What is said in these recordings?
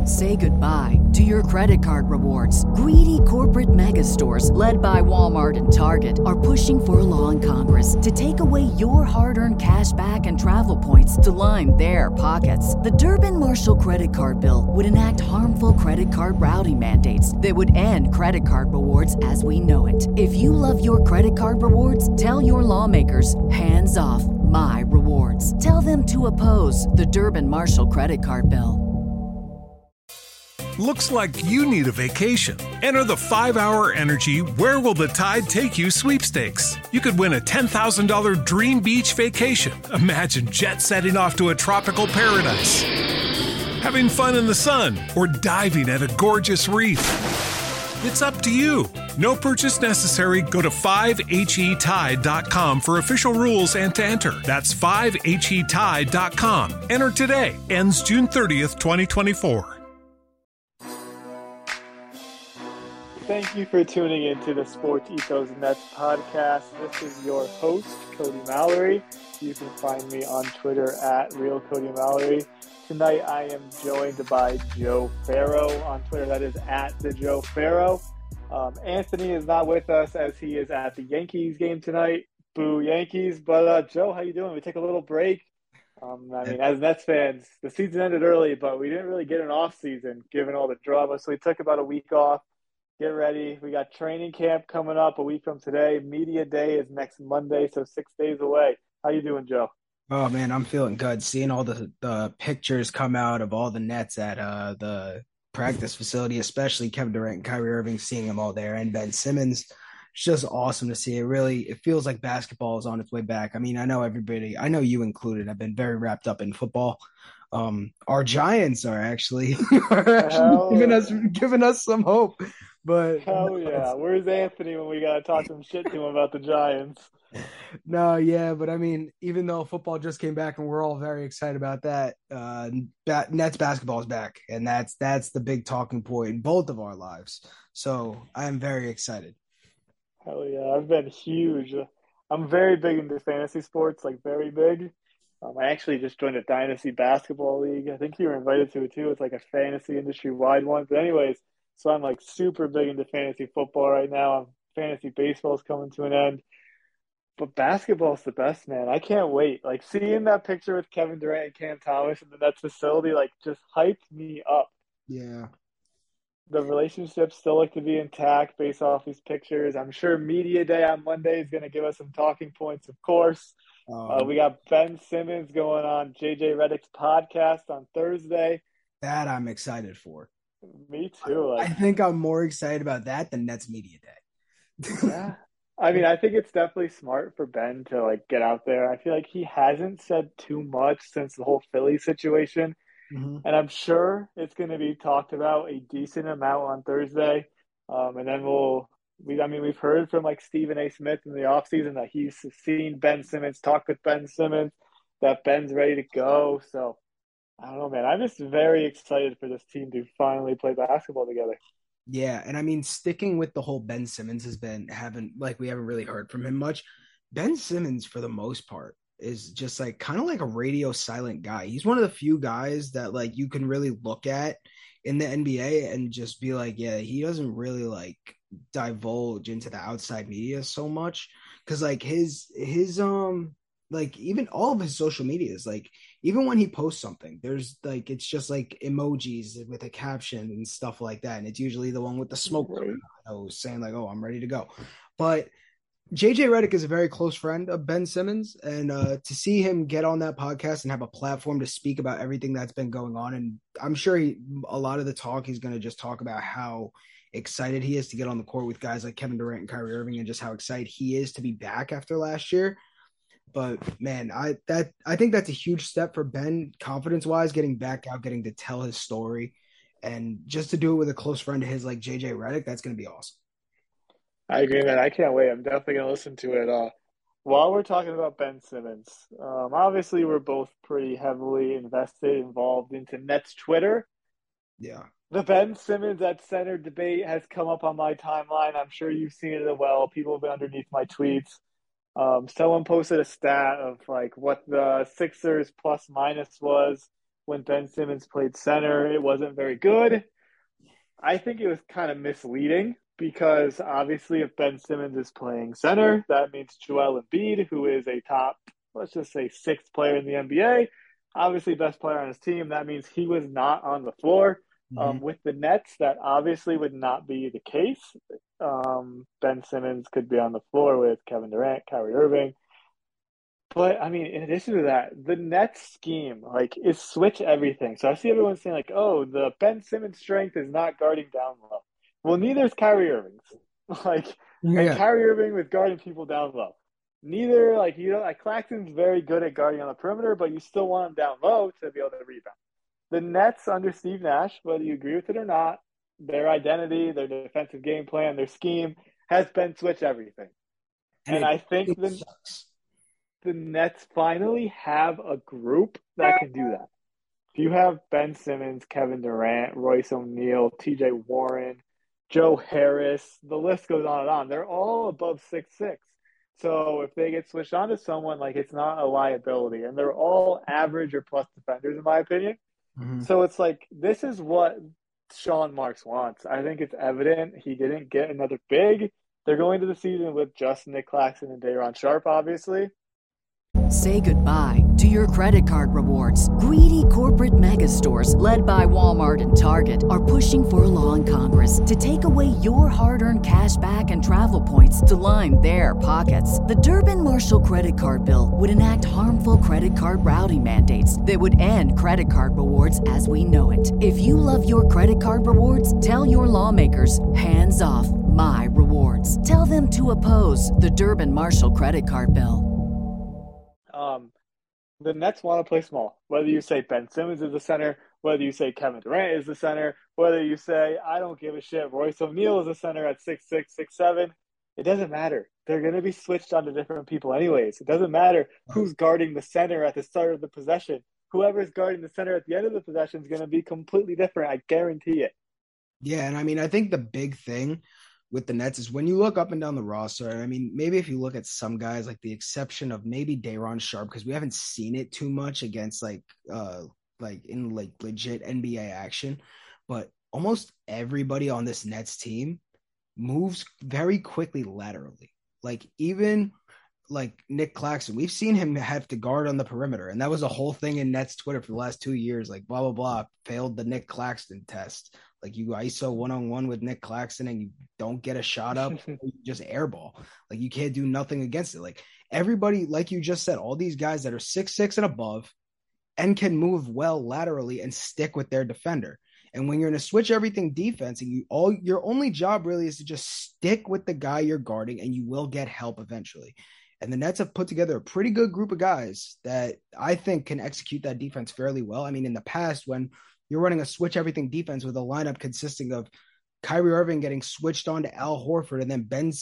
Say goodbye to your credit card rewards. Greedy corporate mega stores, led by Walmart and Target, are pushing for a law in Congress to take away your hard-earned cash back and travel points to line their pockets. The Durbin-Marshall credit card bill would enact harmful credit card routing mandates that would end credit card rewards as we know it. If you love your credit card rewards, tell your lawmakers, hands off my rewards. Tell them to oppose the Durbin-Marshall credit card bill. Looks like you need a vacation. Enter the 5-Hour Energy Where Will the Tide Take You sweepstakes. You could win a $10,000 dream beach vacation. Imagine jet setting off to a tropical paradise, having fun in the sun, or diving at a gorgeous reef. It's up to you. No purchase necessary. Go to 5HETide.com for official rules and to enter. That's 5HETide.com. Enter today. Ends June 30th, 2024. Thank you for tuning into the Sports Ethos Nets podcast. This is your host, Cody Mallory. You can find me on Twitter at RealCodyMallory. Tonight I am joined by Joe Farrow on Twitter. That is at the Joe Farrow. Anthony is not with us as he is at the Yankees game tonight. Boo Yankees. But Joe, how you doing? We take a little break. As Nets fans, the season ended early, but we didn't really get an off season given all the drama. So we took about a week off. Get ready. We got training camp coming up a week from today. Media day is next Monday, so 6 days away. How you doing, Joe? Oh, man, I'm feeling good. Seeing all the pictures come out of all the Nets at the practice facility, especially Kevin Durant and Kyrie Irving, seeing them all there, and Ben Simmons. It's just awesome to see. It feels like basketball is on its way back. I mean, I know everybody, I know you included, have been very wrapped up in football. Our Giants are actually, giving us some hope. But hell yeah, where's Anthony when we gotta talk some shit to him about the Giants? No, yeah, but I mean, even though football just came back and we're all very excited about that, Nets basketball is back, and that's the big talking point in both of our lives. So I am very excited. Hell yeah, I've been huge. I'm very big into fantasy sports, like very big. I actually just joined a Dynasty Basketball League. I think you were invited to it too. It's like a fantasy industry-wide one. But anyways, so I'm like super big into fantasy football right now. Fantasy baseball is coming to an end. But basketball is the best, man. I can't wait. Like seeing that picture with Kevin Durant and Cam Thomas in the Nets facility, like just hyped me up. Yeah. The relationships still look to be intact based off these pictures. I'm sure Media Day on Monday is going to give us some talking points, of course. We got Ben Simmons going on JJ Redick's podcast on Thursday. That I'm excited for. Me too. I think I'm more excited about that than Nets Media Day. Yeah. I mean, I think it's definitely smart for Ben to like get out there. I feel like he hasn't said too much since the whole Philly situation. Mm-hmm. And I'm sure it's going to be talked about a decent amount on Thursday. And then we've heard from like Stephen A. Smith in the offseason that he's seen Ben Simmons, talked with Ben Simmons, that Ben's ready to go. So I don't know, man. I'm just very excited for this team to finally play basketball together. Yeah, and I mean, sticking with the whole Ben Simmons we haven't really heard from him much. Ben Simmons, for the most part, is just like kind of like a radio silent guy. He's one of the few guys that like you can really look at in the NBA and just be like, yeah, he doesn't really like divulge into the outside media so much, because like his like even all of his social media is like, even when he posts something, there's like, it's just like emojis with a caption and stuff like that. And it's usually the one with the smoke saying like, oh, I'm ready to go. But JJ Redick is a very close friend of Ben Simmons. And to see him get on that podcast and have a platform to speak about everything that's been going on. And I'm sure a lot of the talk, he's going to just talk about how excited he is to get on the court with guys like Kevin Durant and Kyrie Irving, and just how excited he is to be back after last year. But man, I think that's a huge step for Ben, confidence-wise, getting back out, getting to tell his story, and just to do it with a close friend of his like JJ Redick, that's going to be awesome. I agree, man. I can't wait. I'm definitely going to listen to it. While we're talking about Ben Simmons, obviously we're both pretty heavily involved into Nets Twitter. Yeah. The Ben Simmons at center debate has come up on my timeline. I'm sure you've seen it as well. People have been underneath my tweets. Someone posted a stat of like what the Sixers plus minus was when Ben Simmons played center, it wasn't very good. I think it was kind of misleading because obviously, if Ben Simmons is playing center, that means Joel Embiid, who is a top, let's just say, sixth player in the NBA, obviously best player on his team. That means he was not on the floor. Mhm. With the Nets, that obviously would not be the case. Ben Simmons could be on the floor with Kevin Durant, Kyrie Irving. But I mean, in addition to that, the Nets scheme like is switch everything. So I see everyone saying like, "Oh, the Ben Simmons strength is not guarding down low." Well, neither is Kyrie Irving's. Like, and Yeah. Kyrie Irving was guarding people down low. Neither like like Claxton's very good at guarding on the perimeter, but you still want him down low to be able to rebound. The Nets under Steve Nash, whether you agree with it or not, their identity, their defensive game plan, their scheme has been switch everything. And And I think it sucks. the Nets finally have a group that can do that. If you have Ben Simmons, Kevin Durant, Royce O'Neal, TJ Warren, Joe Harris, the list goes on and on. They're all above 6'6". So if they get switched on to someone, like it's not a liability. And they're all average or plus defenders, in my opinion. Mhm. So it's like this is what Sean Marks wants. I think it's evident he didn't get another big. They're going to the season with just Nick Claxton and Day'Ron Sharpe, obviously. Say goodbye to your credit card rewards. Greedy corporate mega stores, led by Walmart and Target, are pushing for a law in Congress to take away your hard-earned cash back and travel points to line their pockets. The Durbin-Marshall credit card bill would enact harmful credit card routing mandates that would end credit card rewards as we know it. If you love your credit card rewards, tell your lawmakers, hands off my rewards. Tell them to oppose the Durbin-Marshall credit card bill. Um, the Nets want to play small. Whether you say Ben Simmons is the center, whether you say Kevin Durant is the center, whether you say I don't give a shit, Royce O'Neal is the center at 6'6", 6'7", it doesn't matter. They're going to be switched on to different people anyways. It doesn't matter who's guarding the center at the start of the possession. Whoever is guarding the center at the end of the possession is going to be completely different. I guarantee it. Yeah, and I mean, I think the big thing with the Nets is when you look up and down the roster. I mean, maybe if you look at some guys, like the exception of maybe Day'Ron Sharpe, because we haven't seen it too much against like in like legit NBA action, but almost everybody on this Nets team moves very quickly laterally. Like even like Nick Claxton, we've seen him have to guard on the perimeter, and that was a whole thing in Nets Twitter for the last 2 years. Like blah blah blah, failed the Nick Claxton test. Like you ISO 1-on-1 with Nick Claxton, and you don't get a shot up, you just airball. Like you can't do nothing against it. Like everybody, like you just said, all these guys that are 6'6" and above, and can move well laterally and stick with their defender. And when you're in a switch everything defense, and your only job really is to just stick with the guy you're guarding, and you will get help eventually. And the Nets have put together a pretty good group of guys that I think can execute that defense fairly well. I mean, in the past, when you're running a switch everything defense with a lineup consisting of Kyrie Irving getting switched on to Al Horford, and then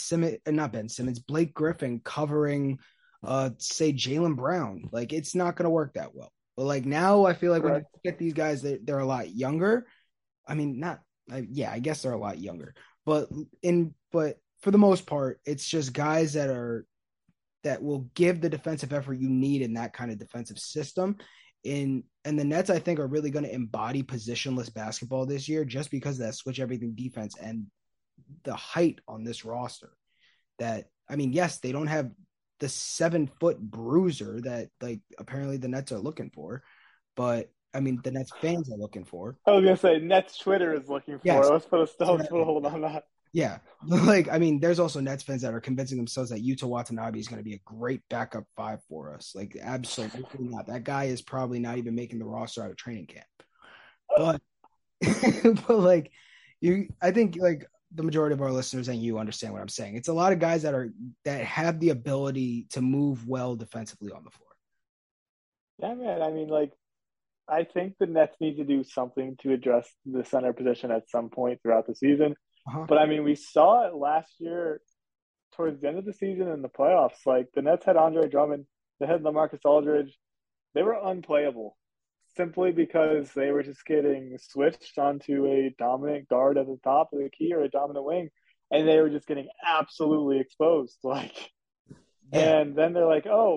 Blake Griffin covering, say Jaylen Brown, like it's not going to work that well. But like now, I feel like when you Correct. get these guys, they're a lot younger. I mean, not, yeah, I guess they're a lot younger, but for the most part, it's just guys that will give the defensive effort you need in that kind of defensive system. And the Nets, I think, are really going to embody positionless basketball this year just because of that switch everything defense and the height on this roster. That, I mean, yes, they don't have the 7-foot bruiser that like apparently the Nets are looking for, but I mean the Nets fans are looking for. I was gonna say Nets Twitter is looking for Yes, it. Let's put a hold on that. yeah. Like, I mean, there's also Nets fans that are convincing themselves that Yuta Watanabe is going to be a great backup five for us. Like, absolutely not. That guy is probably not even making the roster out of training camp. But, but like, I think like the majority of our listeners and you understand what I'm saying. It's a lot of guys that have the ability to move well defensively on the floor. Yeah, man. I mean, like, I think the Nets need to do something to address the center position at some point throughout the season. Uh-huh. But I mean, we saw it last year towards the end of the season in the playoffs. Like the Nets had Andre Drummond, they had LaMarcus Aldridge. They were unplayable simply because they were just getting switched onto a dominant guard at the top of the key or a dominant wing, and they were just getting absolutely exposed. Like, Yeah. and then they're like, "Oh,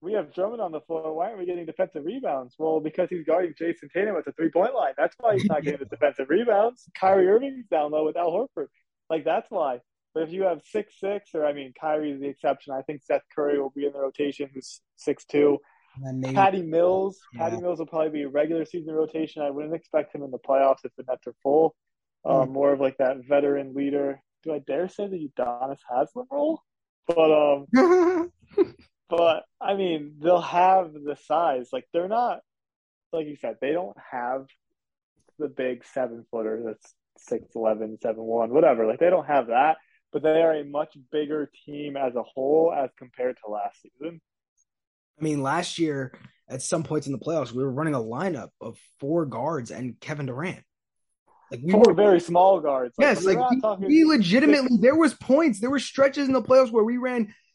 we have Drummond on the floor. Why aren't we getting defensive rebounds? Well, because he's guarding Jason Tatum at the 3-point line. That's why he's not getting the defensive rebounds. Kyrie Irving's down low with Al Horford. Like, that's why. But if you have 6'6", or I mean, Kyrie's the exception. I think Seth Curry will be in the rotation, who's 6'2". Patty Mills. Yeah. Patty Mills will probably be a regular season rotation. I wouldn't expect him in the playoffs if the Nets are full. More of like that veteran leader. Do I dare say the Udonis Haslem role? But I mean, they'll have the size. Like, they're not, like you said, they don't have the big 7-footer that's 6'11", 7'1", whatever. Like, they don't have that, but they are a much bigger team as a whole as compared to last season. I mean, last year, at some points in the playoffs, we were running a lineup of 4 guards and Kevin Durant. Like, we Four were very small guards. Yes, like we legitimately, there was stretches in the playoffs where we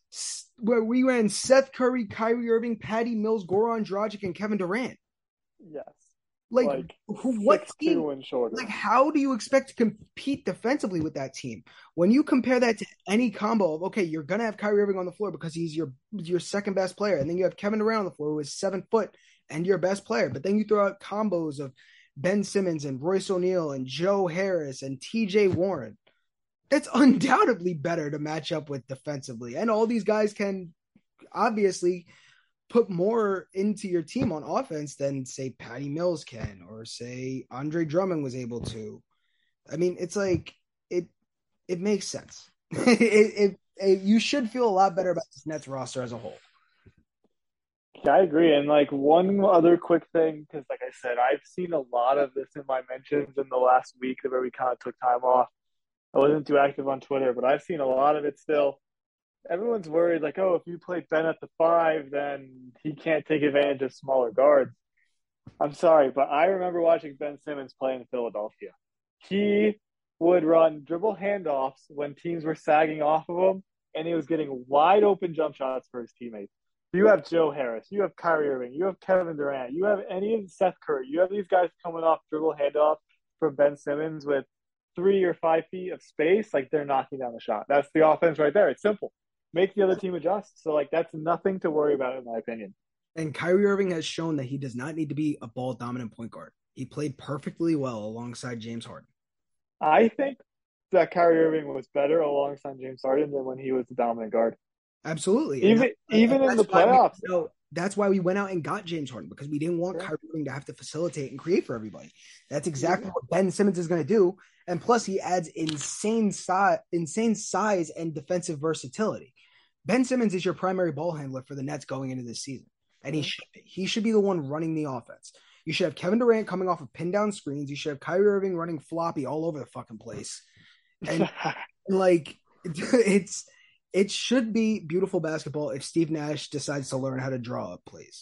ran Seth Curry, Kyrie Irving, Patty Mills, Goran Dragic, and Kevin Durant. Yes. Like what team? And shorter. Like, how do you expect to compete defensively with that team? When you compare that to any combo of, okay, you're gonna have Kyrie Irving on the floor because he's your second best player, and then you have Kevin Durant on the floor who is 7 foot and your best player, but then you throw out combos of Ben Simmons and Royce O'Neal and Joe Harris and TJ Warren. That's undoubtedly better to match up with defensively. And all these guys can obviously put more into your team on offense than, say, Patty Mills can, or say Andre Drummond was able to. I mean, it's like it makes sense. You should feel a lot better about this Nets roster as a whole. Yeah, I agree. And like one other quick thing, because like I said, I've seen a lot of this in my mentions in the last week where we kind of took time off. I wasn't too active on Twitter, but I've seen a lot of it still. Everyone's worried, like, oh, if you play Ben at the 5, then he can't take advantage of smaller guards. I'm sorry, but I remember watching Ben Simmons play in Philadelphia. He would run dribble handoffs when teams were sagging off of him, and he was getting wide open jump shots for his teammates. You have Joe Harris, you have Kyrie Irving, you have Kevin Durant, you have any of Seth Curry. You have these guys coming off dribble handoffs from Ben Simmons with 3 or 5 feet of space. Like, they're knocking down the shot. That's the offense right there. It's simple. Make the other team adjust. So, like, that's nothing to worry about, in my opinion. And Kyrie Irving has shown that he does not need to be a ball-dominant point guard. He played perfectly well alongside James Harden. I think that Kyrie Irving was better alongside James Harden than when he was the dominant guard. Absolutely. Even in the playoffs. That's why we went out and got James Harden, because we didn't want Kyrie Irving to have to facilitate and create for everybody. That's exactly what Ben Simmons is going to do. And plus, he adds insane size and defensive versatility. Ben Simmons is your primary ball handler for the Nets going into this season. And he should be the one running the offense. You should have Kevin Durant coming off of pin down screens. You should have Kyrie Irving running floppy all over the fucking place. And like, it should be beautiful basketball if Steve Nash decides to learn how to draw up plays.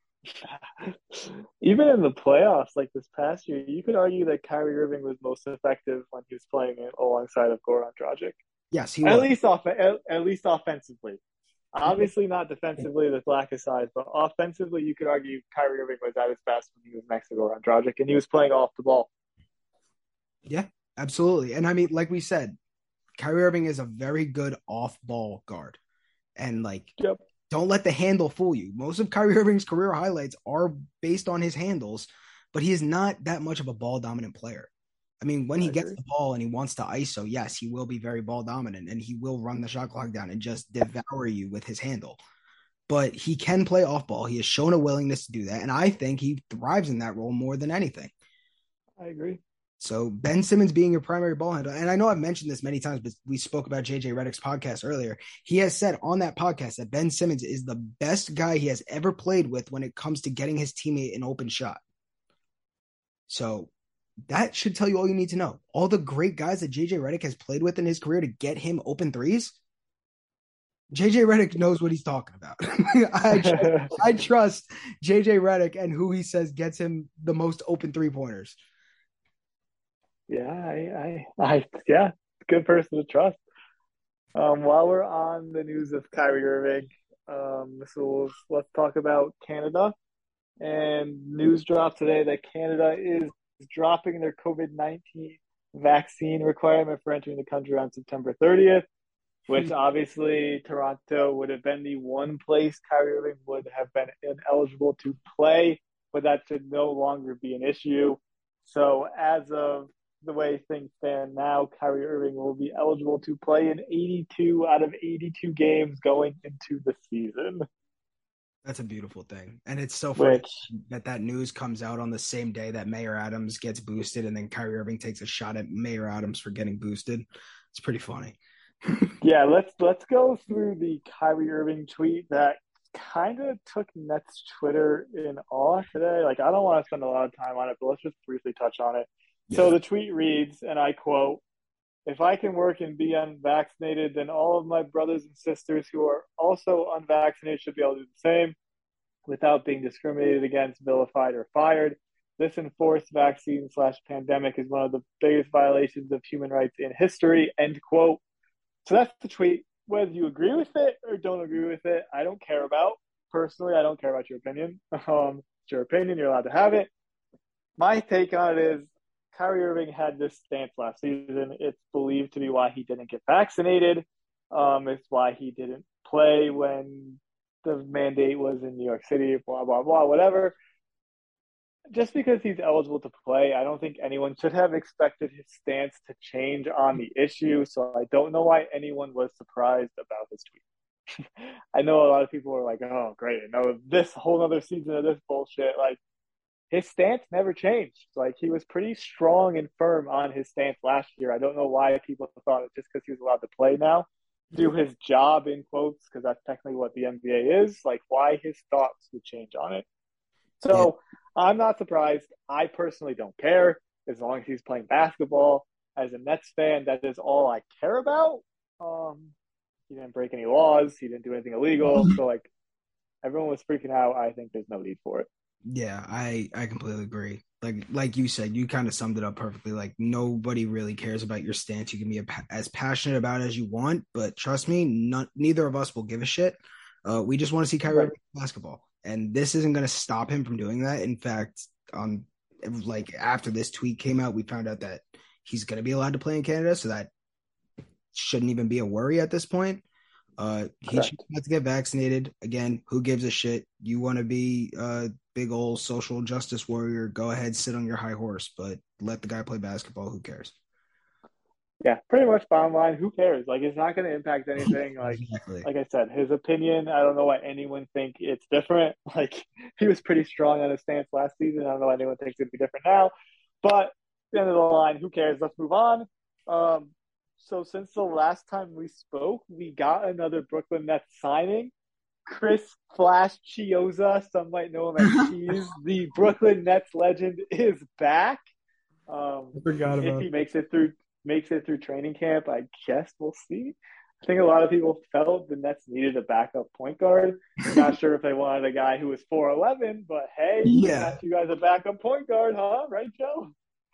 Even in the playoffs, like this past year, you could argue that Kyrie Irving was most effective when he was playing alongside of Goran Dragic. Yes, he was. At least offensively. Obviously not defensively with lack of size, but offensively, you could argue Kyrie Irving was at his best when he was next to Goran Dragic, and he was playing off the ball. Yeah, absolutely. And I mean, like we said, Kyrie Irving is a very good off-ball guard. And, like, don't let the handle fool you. Most of Kyrie Irving's career highlights are based on his handles, but he is not that much of a ball-dominant player. I mean, when he gets the ball and he wants to ISO, yes, he will be very ball-dominant, and he will run the shot clock down and just devour you with his handle. But he can play off-ball. He has shown a willingness to do that, and I think he thrives in that role more than anything. I agree. So Ben Simmons being your primary ball handler, and I know I've mentioned this many times, but we spoke about JJ Redick's podcast earlier. He has said on that podcast that Ben Simmons is the best guy he has ever played with when it comes to getting his teammate an open shot. So that should tell you all you need to know. All the great guys that JJ Redick has played with in his career to get him open threes, JJ Redick knows what he's talking about. I trust JJ Redick and who he says gets him the most open three-pointers. Yeah, good person to trust. While we're on the news of Kyrie Irving, let's talk about Canada. And news dropped today that Canada is dropping their COVID-19 vaccine requirement for entering the country on September 30th. which obviously Toronto would have been the one place Kyrie Irving would have been ineligible to play, but that should no longer be an issue. So as of the way things stand now, Kyrie Irving will be eligible to play in 82 out of 82 games going into the season. That's a beautiful thing. And it's so funny Which, that news comes out on the same day that Mayor Adams gets boosted, and then Kyrie Irving takes a shot at Mayor Adams for getting boosted. It's pretty funny. yeah, let's go through the Kyrie Irving tweet that kind of took Nets Twitter in awe today. Like, I don't want to spend a lot of time on it, but let's just briefly touch on it. So Yeah. the tweet reads, and I quote, "If I can work and be unvaccinated, then all of my brothers and sisters who are also unvaccinated should be able to do the same without being discriminated against, vilified, or fired. This enforced vaccine slash pandemic is one of the biggest violations of human rights in history," end quote. So that's the tweet. Whether you agree with it or don't agree with it, I don't care about. Personally, I don't care about your opinion. It's your opinion. You're allowed to have it. My take on it is Kyrie Irving had this stance last season. It's believed to be why he didn't get vaccinated. It's why he didn't play when the mandate was in New York City, blah, blah, blah, whatever. Just because he's eligible to play, I don't think anyone should have expected his stance to change on the issue. So I don't know why anyone was surprised about this tweet. I know a lot of people were like, oh, great. No, this whole other season of this bullshit. Like, his stance never changed. Like, he was pretty strong and firm on his stance last year. I don't know why people thought it just because he was allowed to play now, do his job in quotes, because that's technically what the NBA is. Like, why his thoughts would change on it. So I'm not surprised. I personally don't care as long as he's playing basketball. As a Nets fan, that is all I care about. He didn't break any laws. He didn't do anything illegal. So, like, everyone was freaking out. I think there's no need for it. Yeah, I completely agree. Like you said, you kind of summed it up perfectly. Like, nobody really cares about your stance. You can be as passionate about it as you want, but trust me, neither of us will give a shit. We just want to see Kyrie Irving play basketball, and this isn't going to stop him from doing that. In fact, like after this tweet came out, we found out that he's going to be allowed to play in Canada, so that shouldn't even be a worry at this point. He should have to get vaccinated. Again, who gives a shit? You want to be a big old social justice warrior, go ahead, sit on your high horse, but let the guy play basketball. Who cares? Yeah, pretty much bottom line, who cares? Like, it's not going to impact anything. Like, Exactly. like I said, his opinion, I don't know why anyone think it's different. Like, he was pretty strong on his stance last season. I don't know why anyone thinks it'd be different now. But at the end of the line, who cares? Let's move on. So since the last time we spoke, we got another Brooklyn Nets signing. Chris Flash Chiozza, some might know him as Cheese. The Brooklyn Nets legend is back. I forgot If about he makes it through training camp, I guess we'll see. I think a lot of people felt the Nets needed a backup point guard. Not sure if they wanted a guy who was 4'11", but hey, Yeah. got you guys a backup point guard, huh? Right, Joe?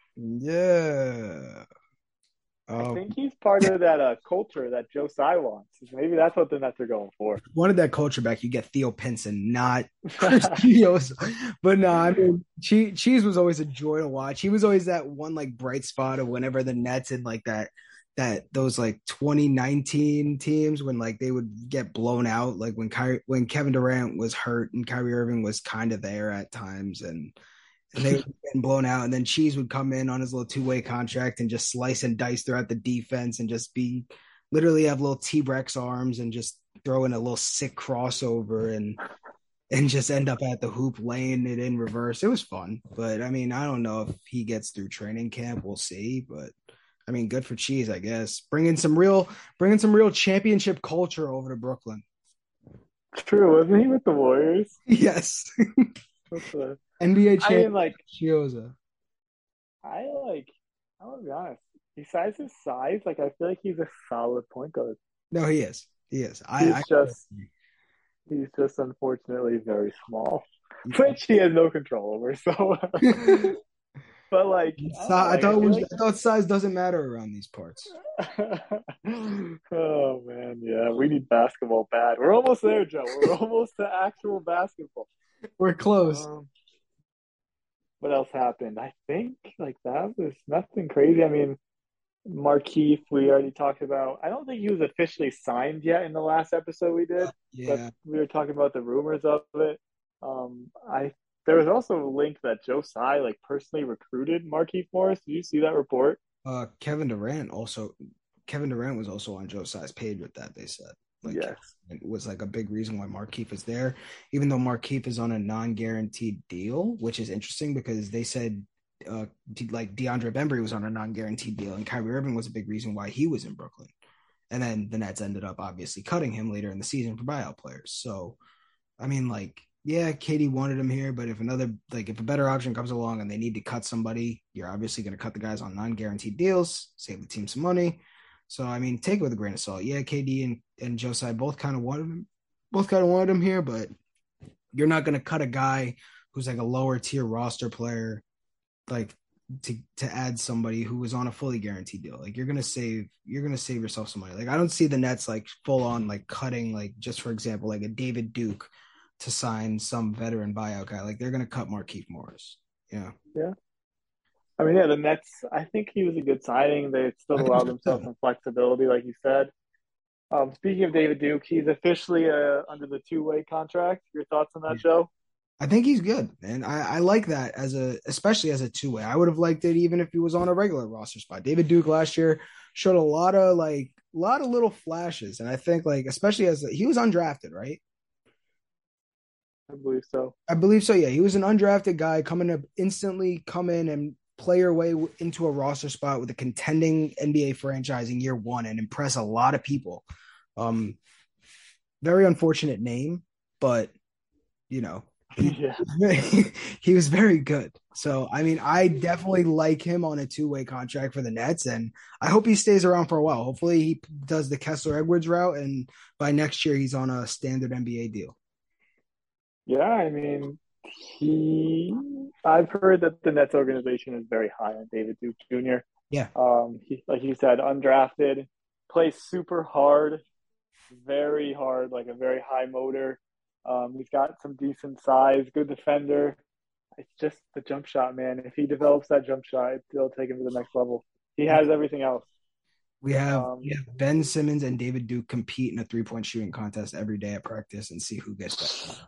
Yeah. I think he's part of that culture that Joe Tsai wants. Maybe that's what the Nets are going for. Wanted that culture back, you get Theo Pinson, not Chris Chiozza. But no, I mean, Cheese was always a joy to watch. He was always that one like bright spot of whenever the Nets in like those like 2019 teams when like they would get blown out, like when Kevin Durant was hurt and Kyrie Irving was kind of there at times, and they were getting blown out, and then Cheese would come in on his little two-way contract and just slice and dice throughout the defense and just be literally have little T-Rex arms and just throw in a little sick crossover and just end up at the hoop laying it in reverse. It was fun, but I mean, I don't know if he gets through training camp. We'll see, but I mean, good for Cheese, I guess. Bringing some real championship culture over to Brooklyn. True, wasn't he with the Warriors? Yes. What's the NBA I champion mean, like, Chiozza. I want to be honest. Besides his size, like, I feel like he's a solid point guard. No, he is. He is. He's just unfortunately very small, which he has no control over. So, but like, I thought size doesn't matter around these parts. Oh man, yeah, we need basketball bad. We're almost there, Joe. We're almost to actual basketball. We're close. What else happened? I think like that was nothing crazy. I mean, Markeith, we already talked about. I don't think he was officially signed yet in the last episode we did, but Yeah. we were talking about the rumors of it. I There was also a link that Joe Tsai like personally recruited Markeith Morris. Did you see that report? Kevin Durant was also on Joe Tsai's page with that, they said. Like Yes. it was like a big reason why Markieff is there, even though Markieff is on a non-guaranteed deal, which is interesting because they said like DeAndre Bembry was on a non-guaranteed deal, and Kyrie Irving was a big reason why he was in Brooklyn. And then the Nets ended up obviously cutting him later in the season for buyout players. So, I mean, like, yeah, Katie wanted him here, but if a better option comes along and they need to cut somebody, you're obviously going to cut the guys on non-guaranteed deals, save the team some money. So, I mean, take it with a grain of salt. Yeah, KD and Josiah both kind of wanted him here, but you're not going to cut a guy who's like a lower tier roster player, like to add somebody who was on a fully guaranteed deal. Like you're gonna save yourself some money. Like I don't see the Nets like full on like cutting, like just for example like a David Duke to sign some veteran buyout guy. Like they're gonna cut Markieff Morris. Yeah. Yeah. I mean, yeah, the Nets, I think he was a good signing. They still I think allowed so themselves too. some flexibility, like you said. Speaking of David Duke, he's officially under the two-way contract. Your thoughts on that, Yeah. Joe? I think he's good, and I like that especially as a two-way. I would have liked it even if he was on a regular roster spot. David Duke last year showed a lot of little flashes, and I think like especially he was undrafted, right? I believe so. I believe so. Yeah, he was an undrafted guy coming to instantly come in and play your way into a roster spot with a contending NBA franchise in year one and impress a lot of people. Um, Very unfortunate name, but you know he Yeah. he was very good. So I mean, I definitely like him on a two-way contract for the Nets, and I hope he stays around for a while. Hopefully, he does the Kessler Edwards route, and by next year, he's on a standard NBA deal. Yeah, I mean, I've heard that the Nets organization is very high on David Duke Jr. Yeah, Like you said, undrafted, plays super hard, very hard, like a very high motor. He's got some decent size, good defender. It's just the jump shot, man. If he develops that jump shot, it'll take him to the next level. He has everything else. we Um, have Ben Simmons and David Duke compete in a three-point shooting contest every day at practice and see who gets that.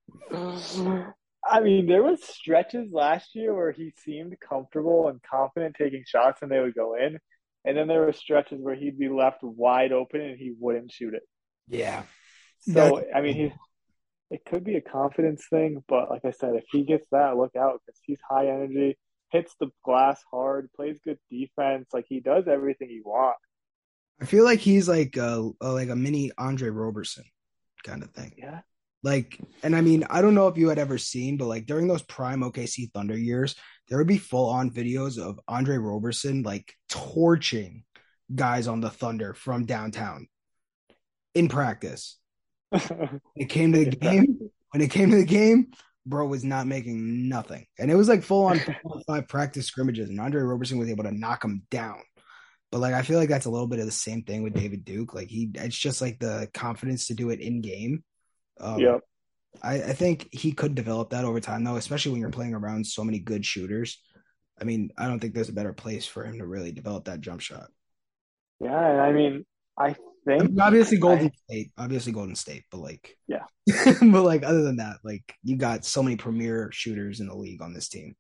I mean, there was stretches last year where he seemed comfortable and confident taking shots and they would go in. And then there were stretches where he'd be left wide open and he wouldn't shoot it. Yeah, that's So, I mean, it could be a confidence thing, but like I said, if he gets that, look out because he's high energy, hits the glass hard, plays good defense. Like he does everything you want. I feel like he's like a mini Andre Roberson kind of thing. Yeah. Like, and I mean, I don't know if you had ever seen, but like during those prime OKC Thunder years, there would be full on videos of Andre Roberson like torching guys on the Thunder from downtown in practice. It came to the Yeah. game. When it came to the game, bro was not making nothing. And it was like full on 5 practice scrimmages, and Andre Roberson was able to knock him down. But like I feel like that's a little bit of the same thing with David Duke. Like it's just like the confidence to do it in game. Um, Yep. I think he could develop that over time, though, especially when you're playing around so many good shooters. I mean, I don't think there's a better place for him to really develop that jump shot. Yeah. And I mean, I I think mean, obviously Golden State, but like, yeah. but like, other than that, like, you got so many premier shooters in the league on this team.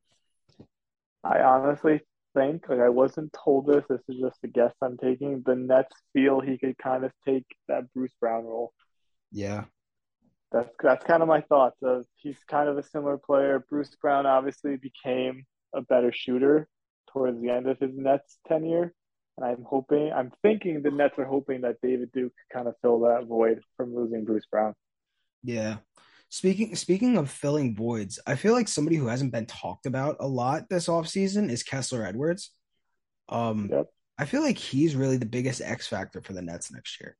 I honestly think, like, I wasn't told this. This is just a guess I'm taking. The Nets feel he could kind of take that Bruce Brown role. Yeah, That's kind of my thoughts. Of he's kind of a similar player. Bruce Brown obviously became a better shooter towards the end of his Nets tenure, and I'm thinking the Nets are hoping that David Duke kind of fill that void from losing Bruce Brown. yeah. Speaking of filling voids, I feel like somebody who hasn't been talked about a lot this offseason is Kessler Edwards. Um, Yep. I feel like he's really the biggest X factor for the Nets next year.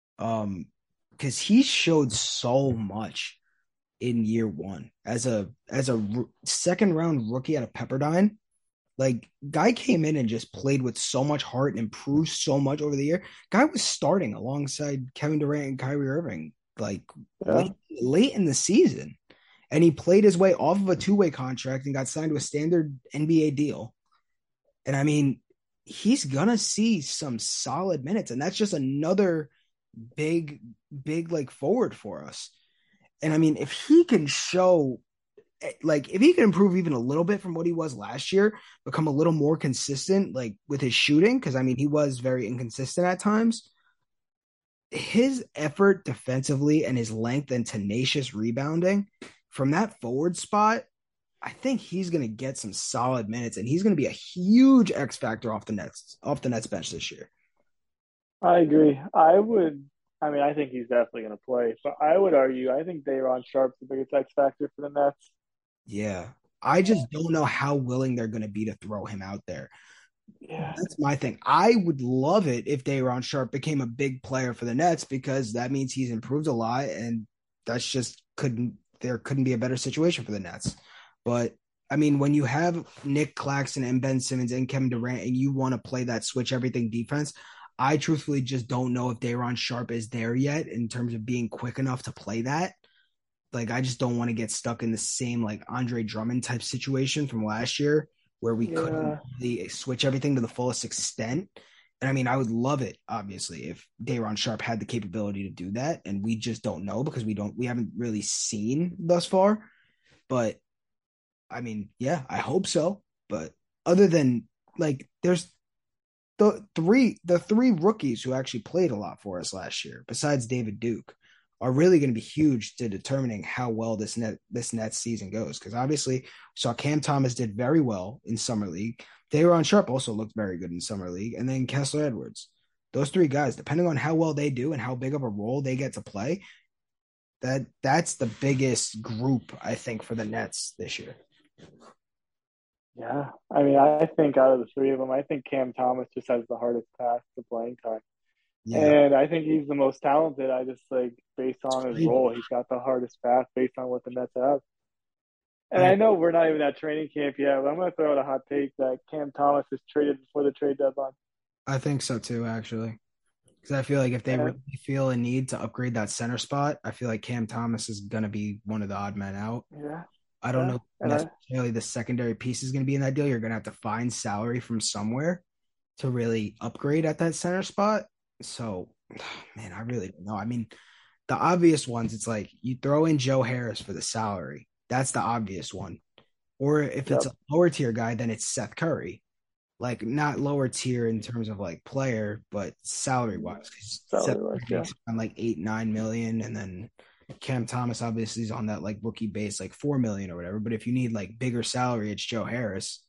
Because he showed so much in year one as a second round rookie out of Pepperdine. Like, guy came in and just played with so much heart and improved so much over the year. Guy was starting alongside Kevin Durant and Kyrie Irving, like Yeah. late in the season. And he played his way off of a two-way contract and got signed to a standard NBA deal. And I mean, he's gonna see some solid minutes, and that's just another big, big like forward for us. And I mean, if he can show, like, if he can improve even a little bit from what he was last year, become a little more consistent, like with his shooting, because I mean, he was very inconsistent at times. His effort defensively and his length and tenacious rebounding from that forward spot, I think he's going to get some solid minutes, and he's going to be a huge X factor off the Nets bench this year. I agree. I mean, I think he's definitely going to play, but I would argue, I think Day'Ron Sharp's the biggest X factor for the Nets. Yeah. I just don't know how willing they're going to be to throw him out there. Yeah. That's my thing. I would love it if Day'Ron Sharp became a big player for the Nets because that means he's improved a lot, and that's just couldn't be a better situation for the Nets. But I mean, when you have Nick Claxton and Ben Simmons and Kevin Durant, and you want to play that switch everything defense, I truthfully just don't know if Day'Ron Sharp is there yet in terms of being quick enough to play that. Like, I just don't want to get stuck in the same like Andre Drummond type situation from last year where we couldn't Yeah. really switch everything to the fullest extent. And I mean, I would love it, obviously, if Day'Ron Sharp had the capability to do that, and we just don't know because we haven't really seen thus far. But I mean, yeah, I hope so. But other than like, there's the three rookies who actually played a lot for us last year, besides David Duke, are really going to be huge to determining how well this Nets season goes. Because obviously, we saw Cam Thomas did very well in summer league. Day'Ron Sharp also looked very good in summer league, and then Kessler Edwards. Those three guys, depending on how well they do and how big of a role they get to play, that's the biggest group I think for the Nets this year. Yeah. I mean, I think out of the three of them, I think Cam Thomas just has the hardest path to playing time. Yeah, And I think he's the most talented. I just like based on his role, he's got the hardest path based on what the Nets have. And I I know we're not even at training camp yet, but I'm going to throw out a hot take that Cam Thomas is traded before the trade deadline. I think so too, actually. Because I feel like if they And really feel a need to upgrade that center spot, I feel like Cam Thomas is going to be one of the odd men out. yeah, I don't yeah. know And I, necessarily the secondary piece is going to be in that deal. You're going to have to find salary from somewhere to really upgrade at that center spot. So, man, I really don't know. I mean, the obvious ones, it's like you throw in Joe Harris for the salary. That's the obvious one. Or if it's yep, a lower tier guy, then it's Seth Curry. Like not lower tier in terms of like player, but salary wise. Seth salary Curry wise, yeah. makes around like 8-9 million, and then Cam Thomas obviously is on that like rookie base, like 4 million or whatever. But if you need like bigger salary, it's Joe Harris.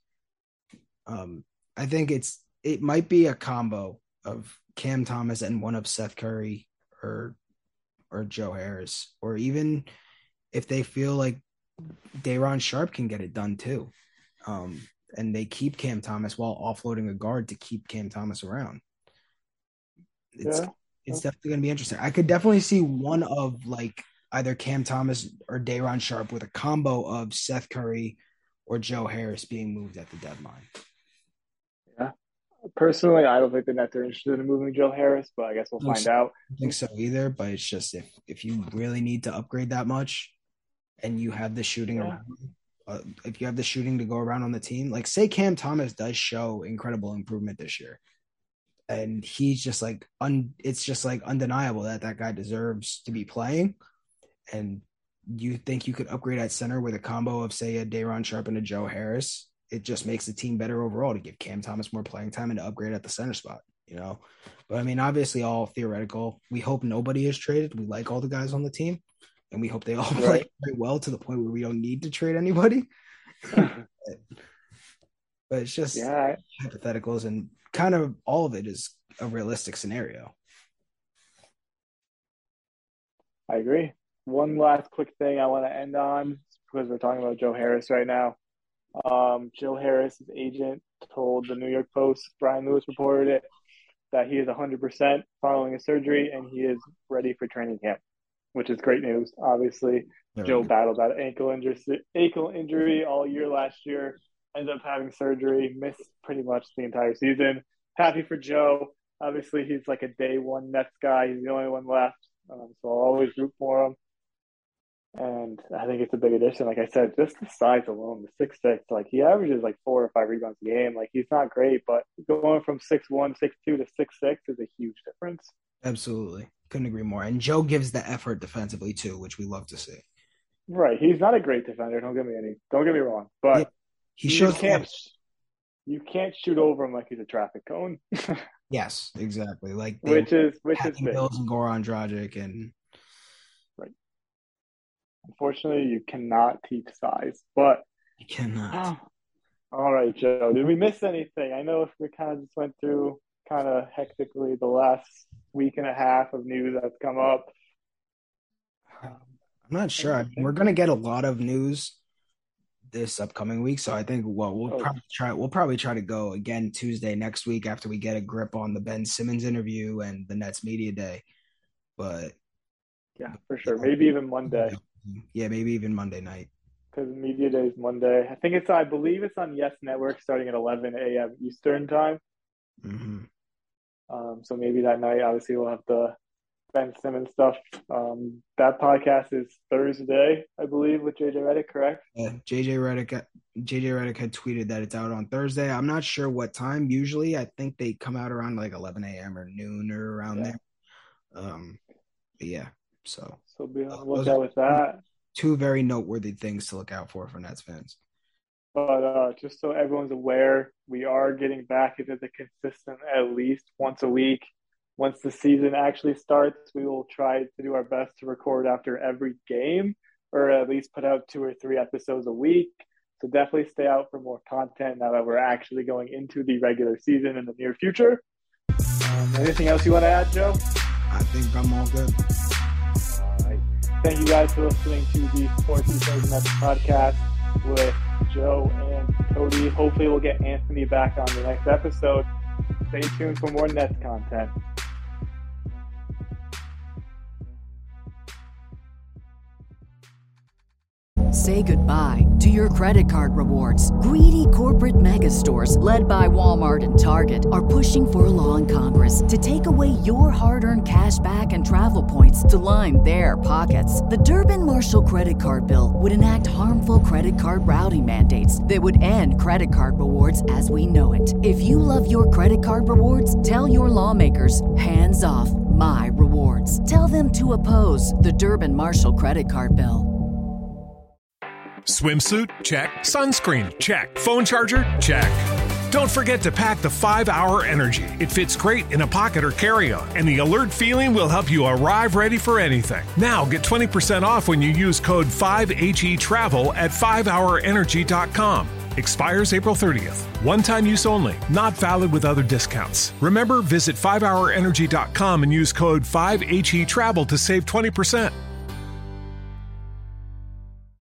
I think it might be a combo of Cam Thomas and one of Seth Curry or Joe Harris, or even if they feel like Day'Ron Sharp can get it done too. And they keep Cam Thomas while offloading a guard to keep Cam Thomas around. It's Yeah. it's definitely going to be interesting. I could definitely see one of like either Cam Thomas or Day'Ron Sharp with a combo of Seth Curry or Joe Harris being moved at the deadline. Yeah. Personally, I don't think the Nets are interested in moving Joe Harris, but I guess we'll I don't find out. think so either, but it's just if you really need to upgrade that much and you have the shooting Yeah. around, if you have the shooting to go around on the team, like say Cam Thomas does show incredible improvement this year, and he's just like it's just like undeniable that that guy deserves to be playing, and you think you could upgrade at center with a combo of say a Day'Ron Sharp and a Joe Harris, it just makes the team better overall to give Cam Thomas more playing time and to upgrade at the center spot, you know. But I mean, obviously, all theoretical. We hope nobody is traded. We like all the guys on the team, and we hope they all play Right. very well to the point where we don't need to trade anybody. But it's just Yeah, hypotheticals, and kind of all of it is a realistic scenario. I agree. One last quick thing I want to end on because we're talking about Joe Harris right now. Joe Harris's agent told the New York Post, Brian Lewis reported it, that he is 100% following his surgery and he is ready for training camp, which is great news. Obviously, Very Joe good. battled that ankle injury all year last year, ended up having surgery, missed pretty much the entire season. Happy for Joe. Obviously, he's like a day one Nets guy. He's the only one left, so I'll always root for him. And I think it's a big addition. Like I said, just the size alone, the 6'6", like he averages like 4 or 5 rebounds a game. Like he's not great, but going from 6'1", 6'2" to 6'6" is a huge difference. Absolutely. Couldn't agree more. And Joe gives the effort defensively too, which we love to see. Right. He's not a great defender. Don't get me wrong. But yeah, you can't shoot over him like he's a traffic cone. Yes, exactly. Like which is big. Mills and Goran Dragic and right. Unfortunately, you cannot teach size, but you cannot. All right, Joe. Did we miss anything? I know we kind of just went through kind of hectically the last week and a half of news that's come up. I'm not sure. I mean, we're going to get a lot of news this upcoming week, so I think we'll probably try to go again Tuesday next week after we get a grip on the Ben Simmons interview and the Nets media day. But yeah, for sure. Maybe even Monday. Yeah, maybe even Monday night. Because media day is Monday. I believe it's on Yes Network starting at 11 a.m. Eastern time. Mm-hmm. So maybe that night, obviously, we'll have the Ben Simmons stuff. That podcast is Thursday, I believe, with JJ Redick, correct? Yeah, JJ Redick had tweeted that it's out on Thursday. I'm not sure what time. Usually, I think they come out around like 11 a.m. or noon or around there. But yeah, so be on the lookout with that. Two very noteworthy things to look out for Nets fans. But just so everyone's aware, we are getting back into the consistent at least once a week. Once the season actually starts, we will try to do our best to record after every game, or at least put out 2 or 3 episodes a week. So definitely stay out for more content now that we're actually going into the regular season in the near future. Anything else you want to add, Joe? I think I'm all good. All right. Thank you guys for listening to the Sports Ethos Nets podcast with Joe and Cody. Hopefully we'll get Anthony back on the next episode. Stay tuned for more Nets content. Say goodbye to your credit card rewards. Greedy corporate mega stores, led by Walmart and Target, are pushing for a law in Congress to take away your hard-earned cash back and travel points to line their pockets. The Durbin-Marshall credit card bill would enact harmful credit card routing mandates that would end credit card rewards as we know it. If you love your credit card rewards, tell your lawmakers, hands off my rewards. Tell them to oppose the Durbin-Marshall credit card bill. Swimsuit? Check. Sunscreen? Check. Phone charger? Check. Don't forget to pack the 5-Hour Energy. It fits great in a pocket or carry-on, and the alert feeling will help you arrive ready for anything. Now get 20% off when you use code 5HETRAVEL at 5hourenergy.com. Expires April 30th. One-time use only. Not valid with other discounts. Remember, visit 5hourenergy.com and use code 5HETRAVEL to save 20%.